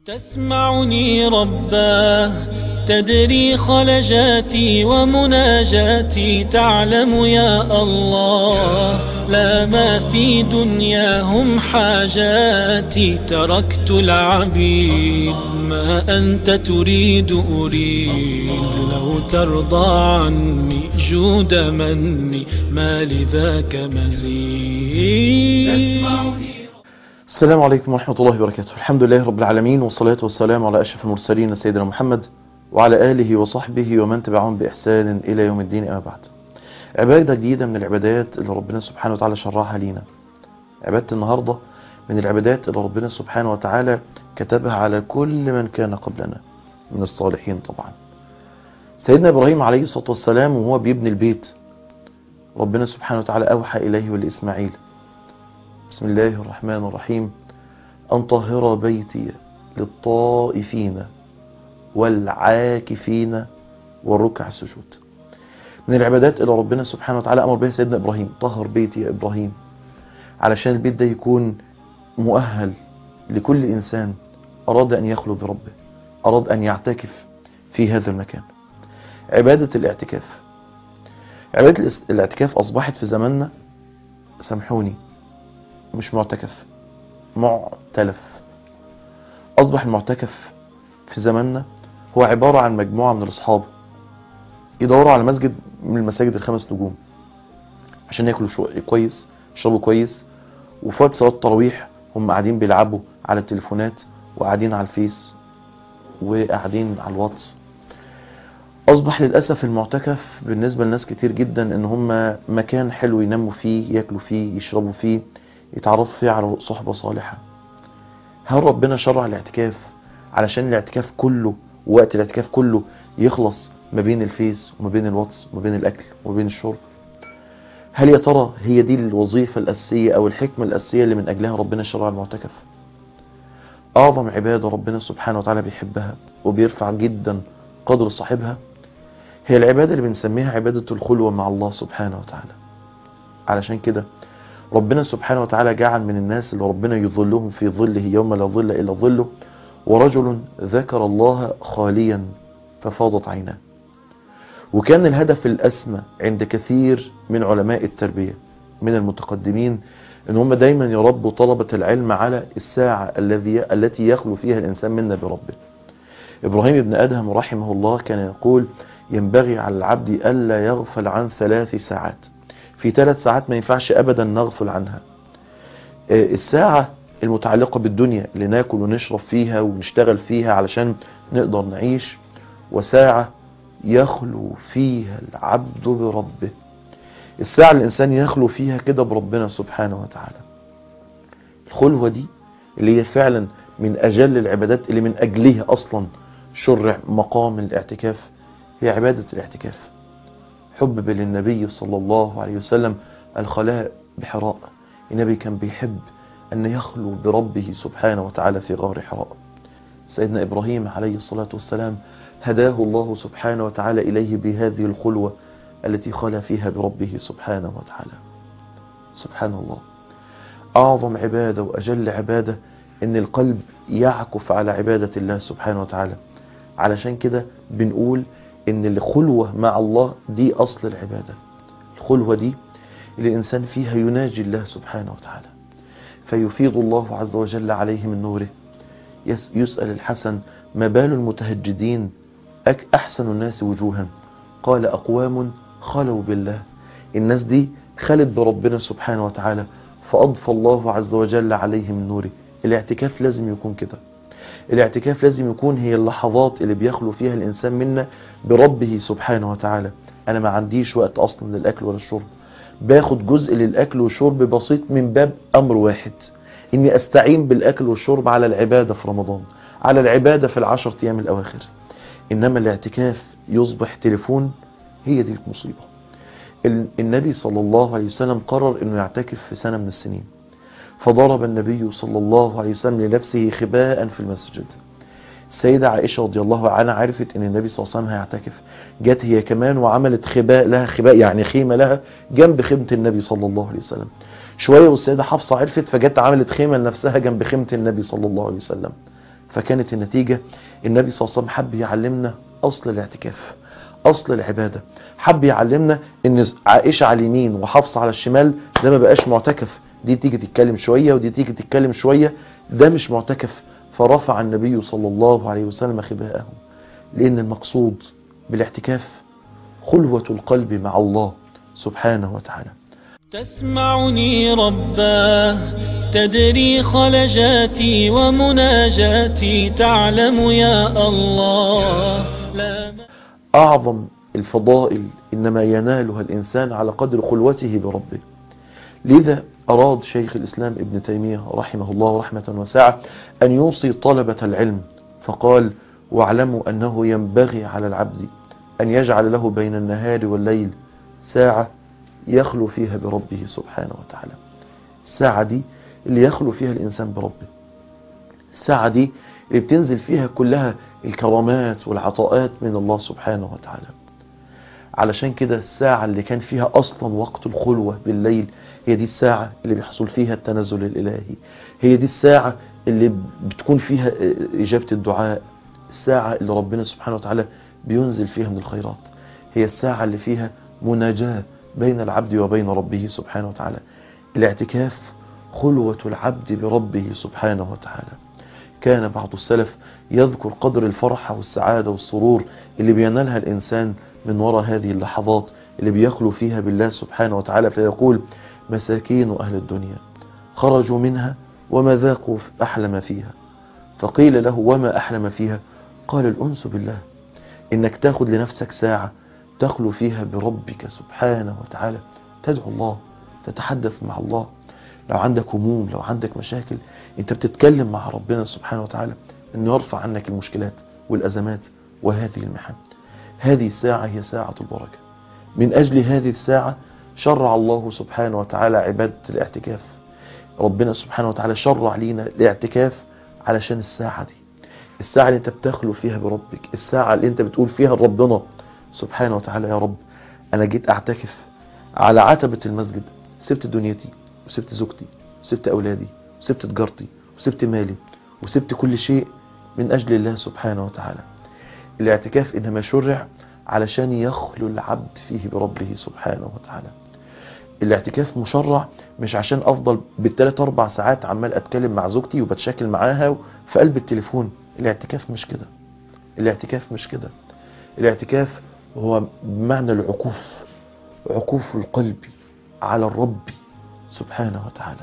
تسمعني رباه تدري خلجاتي ومناجاتي، تعلم يا الله لا ما في دنياهم حاجاتي. تركت العبيد ما أنت تريد أريد، لو ترضى عني جود مني ما لذاك مزيد. السلام عليكم ورحمة الله وبركاته. الحمد لله رب العالمين، والصلاة والسلام على أشرف المرسلين سيدنا محمد وعلى آله وصحبه ومن تبعهم بإحسان إلى يوم الدين. أما بعد، عبادة جديدة من العبادات اللي ربنا سبحانه وتعالى شرعها لينا. عبادة النهاردة من العبادات اللي ربنا سبحانه وتعالى كتبها على كل من كان قبلنا من الصالحين. طبعا سيدنا إبراهيم عليه الصلاة والسلام وهو بيبني البيت، ربنا سبحانه وتعالى أوحى إليه ولإسماعيل: بسم الله الرحمن الرحيم، أن طهر بيتي للطائفين والعاكفين والركع السجود. من العبادات اللي ربنا سبحانه وتعالى أمر بها سيدنا إبراهيم: طهر بيتي يا إبراهيم، علشان البيت ده يكون مؤهل لكل إنسان أراد أن يخلو بربه، أراد أن يعتكف في هذا المكان. عبادة الاعتكاف، عبادة الاعتكاف أصبحت في زماننا، سامحوني، مش معتكف، معتلف. أصبح المعتكف في زماننا هو عبارة عن مجموعة من الأصحاب يدوروا على مسجد من المساجد الخمس نجوم عشان يأكلوا كويس، يشربوا كويس، وفي وقت صلاة التراويح هم قاعدين بيلعبوا على التليفونات وقاعدين على الفيس وقاعدين على الواتس. أصبح للأسف المعتكف بالنسبة لناس كتير جدا إن هم مكان حلو يناموا فيه، يأكلوا فيه، يشربوا فيه، يتعرفوا فيه على صحبة صالحة. هل ربنا شرع الاعتكاف علشان الاعتكاف كله، وقت الاعتكاف كله، يخلص ما بين الفيس وما بين الواتس وما بين الأكل وما بين الشرب؟ هل يا ترى هي دي الوظيفة الأساسية أو الحكمة الأساسية اللي من أجلها ربنا شرع المعتكف؟ أعظم عبادة ربنا سبحانه وتعالى بيحبها وبيرفع جدا قدر صاحبها هي العبادة اللي بنسميها عبادة الخلوة مع الله سبحانه وتعالى. علشان كده ربنا سبحانه وتعالى جعل من الناس اللي ربنا يظلهم في ظله يوم لا ظل إلا ظله: ورجل ذكر الله خاليا ففاضت عيناه. وكان الهدف الأسمى عند كثير من علماء التربية من المتقدمين ان هم دايما يربوا طلبة العلم على الساعة التي يخلو فيها الإنسان منا بربه. إبراهيم ابن أدهم رحمه الله كان يقول: ينبغي على العبد ألا يغفل عن 3 ساعات. في 3 ساعات ما ينفعش أبدا نغفل عنها. الساعة المتعلقة بالدنيا اللي ناكل ونشرب فيها ونشتغل فيها علشان نقدر نعيش، وساعة يخلو فيها العبد بربه. الساعة اللي الإنسان يخلو فيها كده بربنا سبحانه وتعالى. الخلوة دي اللي هي فعلا من أجل العبادات اللي من أجلها أصلا شرع مقام الاعتكاف، هي عبادة الاعتكاف. حبب للنبي صلى الله عليه وسلم الخلاء بحراء. النبي كان بيحب أن يخلو بربه سبحانه وتعالى في غار حراء. سيدنا إبراهيم عليه الصلاة والسلام هداه الله سبحانه وتعالى إليه بهذه الخلوة التي خلى فيها بربه سبحانه وتعالى. سبحان الله، أعظم عبادة وأجل عبادة إن القلب يعكف على عبادة الله سبحانه وتعالى. علشان كده بنقول إن الخلوة مع الله دي أصل العبادة. الخلوة دي اللي الإنسان فيها يناجي الله سبحانه وتعالى، فيفيض الله عز وجل عليه من نوره. يسأل الحسن: ما بال المتهجدين أحسن الناس وجوها؟ قال: أقوام خلوا بالله. الناس دي خلت بربنا سبحانه وتعالى فأضفى الله عز وجل عليه من نوره. الاعتكاف لازم يكون كده. الاعتكاف لازم يكون هي اللحظات اللي بيخلو فيها الإنسان منا بربه سبحانه وتعالى. أنا ما عنديش وقت أصلا للأكل ولا الشرب، باخد جزء للأكل والشرب بسيط من باب أمر واحد: إني أستعين بالأكل والشرب على العبادة في رمضان، على العبادة في 10 أيام الأواخر. إنما الاعتكاف يصبح تليفون. هي دي المصيبة. النبي صلى الله عليه وسلم قرر أنه يعتكف في سنة من السنين، فضرب النبي صلى الله عليه وسلم لنفسه خباء في المسجد. السيدة عائشة رضي الله عنها عرفت أن النبي صلى الله عليه وسلم هيعتكف، جت هي كمان وعملت خباء لها، خباء يعني خيمة لها جنب خيمة النبي صلى الله عليه وسلم. شوية والسيدة حفصة عرفت، فجت عملت خيمة لنفسها جنب خيمة النبي صلى الله عليه وسلم. فكانت النتيجة النبي صلى الله عليه وسلم حب يعلمنا أصل الاعتكاف، أصل العبادة. حب يعلمنا ان عائشة على اليمين وحفصة على الشمال ده ما بقاش معتكف، دي تيجي تتكلم شوية ودي تيجي تتكلم شوية، ده مش معتكف. فرفع النبي صلى الله عليه وسلم خباءهم، لأن المقصود بالاعتكاف خلوة القلب مع الله سبحانه وتعالى. تسمعني رباه، تدري خلجاتي ومناجاتي، تعلم يا الله. أعظم الفضائل إنما ينالها الإنسان على قدر خلوته بربه. لذا أراد شيخ الإسلام ابن تيمية رحمه الله رحمة واسعة أن يوصي طلبة العلم، فقال: واعلموا أنه ينبغي على العبد أن يجعل له بين النهار والليل ساعة يخلو فيها بربه سبحانه وتعالى. الساعة دي اللي يخلو فيها الإنسان بربه، الساعة دي اللي بتنزل فيها كلها الكرامات والعطاءات من الله سبحانه وتعالى. علشان كده الساعة اللي كان فيها أصلا وقت الخلوة بالليل هي دي الساعة اللي بيحصل فيها التنزل الإلهي، هي دي الساعة اللي بتكون فيها إجابة الدعاء، الساعة اللي ربنا سبحانه وتعالى بينزل فيها من الخيرات، هي الساعة اللي فيها مناجاة بين العبد وبين ربه سبحانه وتعالى. الاعتكاف خلوة العبد بربه سبحانه وتعالى. كان بعض السلف يذكر قدر الفرحة والسعادة والسرور اللي بينالها الإنسان من وراء هذه اللحظات اللي بيخلو فيها بالله سبحانه وتعالى، فيقول: مساكين أهل الدنيا خرجوا منها وما ذاقوا أحلى ما فيها. فقيل له: وما أحلى ما فيها؟ قال: الأنس بالله، إنك تاخد لنفسك ساعة تخلو فيها بربك سبحانه وتعالى، تدعو الله، تتحدث مع الله. لو عندك هموم، لو عندك مشاكل، انت بتتكلم مع ربنا سبحانه وتعالى انه يرفع عنك المشكلات والأزمات وهذه المحن. هذه الساعة هي ساعة البركة. من أجل هذه الساعة شرع الله سبحانه وتعالى عبادة الاعتكاف. ربنا سبحانه وتعالى شرع لينا الاعتكاف علشان الساعة دي، الساعة اللي انت بتخلو فيها بربك، الساعة اللي انت بتقول فيها لربنا سبحانه وتعالى: يا رب أنا جيت أعتكف على عتبة المسجد، سبت دنيتي وسبت زوجتي وسبت أولادي وسبت تجارتي وسبت مالي وسبت كل شيء من أجل الله سبحانه وتعالى. الاعتكاف إنما شرع علشان يخلو العبد فيه بربه سبحانه وتعالى. الاعتكاف مشرع مش عشان أفضل بال3-4 ساعات عمال أتكلم مع زوجتي وبتشاكل معاها في قلب التليفون. الاعتكاف مش كده، الاعتكاف مش كده. الاعتكاف هو بمعنى العكوف، عكوف القلب على الرب سبحانه وتعالى.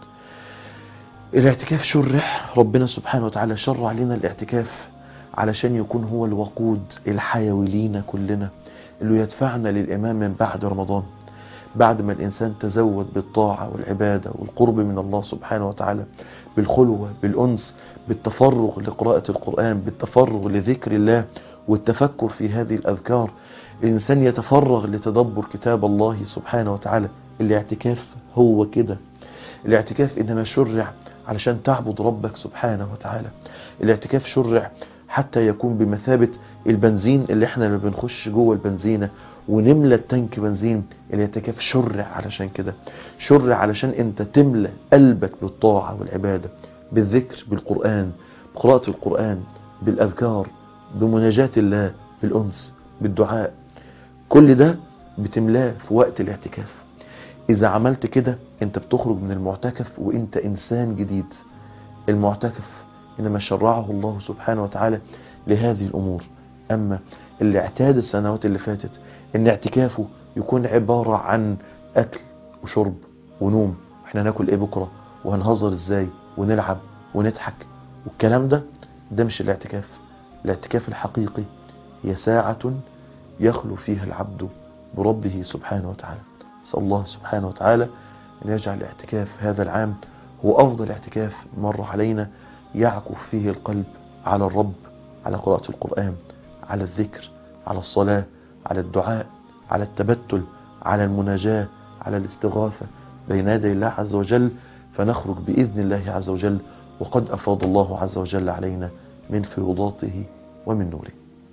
الاعتكاف شرع، ربنا سبحانه وتعالى شرع لنا الاعتكاف علشان يكون هو الوقود الحيوي لينا كلنا اللي يدفعنا للإمام من بعد رمضان، بعد ما الإنسان تزود بالطاعة والعبادة والقرب من الله سبحانه وتعالى، بالخلوة، بالأنس، بالتفرغ لقراءة القرآن، بالتفرغ لذكر الله والتفكر في هذه الأذكار. الإنسان يتفرغ لتدبر كتاب الله سبحانه وتعالى. الاعتكاف هو كده. الاعتكاف إنما شرع علشان تعبد ربك سبحانه وتعالى. الاعتكاف شرع حتى يكون بمثابة البنزين اللي احنا لما بنخش جوه البنزينة ونملى التانك بنزين. الاعتكاف شرع علشان كده، شرع علشان انت تملى قلبك بالطاعة والعبادة، بالذكر، بالقرآن، بقراءة القرآن، بالأذكار، بمناجاة الله، بالأنس، بالدعاء. كل ده بتملاه في وقت الاعتكاف. إذا عملت كده انت بتخرج من المعتكف وانت إنسان جديد. المعتكف إنما شرعه الله سبحانه وتعالى لهذه الأمور. أما اللي اعتاد السنوات اللي فاتت ان اعتكافه يكون عبارة عن أكل وشرب ونوم، احنا ناكل ايه بكرة وهنهزر ازاي ونلعب ونضحك والكلام ده مش الاعتكاف. الاعتكاف الحقيقي هي ساعة يخلو فيها العبد بربه سبحانه وتعالى. أسأل الله سبحانه وتعالى أن يجعل الاعتكاف هذا العام هو أفضل اعتكاف مر علينا، يعكف فيه القلب على الرب، على قراءة القرآن، على الذكر، على الصلاة، على الدعاء، على التبتل، على المناجاة، على الاستغاثة بين يدي الله عز وجل، فنخرج بإذن الله عز وجل وقد أفاض الله عز وجل علينا من فيوضاته ومن نوره.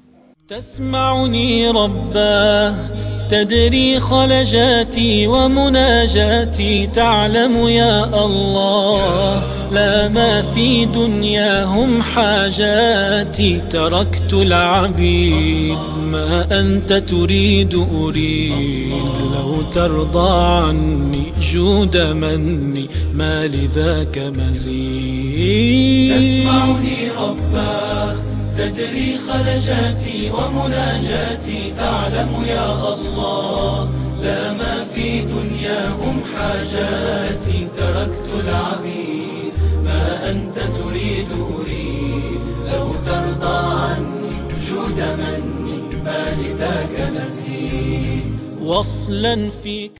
تسمعني رباه، تدري خلجاتي ومناجاتي، تعلم يا الله. لا ما في دنياهم حاجاتي. تركت العبيد ما أنت تريد أريد. لو ترضى عني جود مني ما لذاك مزيد. تسمعني رباه تدري خلجاتي ومناجاتي. تعلم يا الله لا ما في دنياهم حاجاتي. تركت العبيد ما أنت تريد أريد. لو ترضى عني جود مني ما لذاك مزيد. وصلا فيك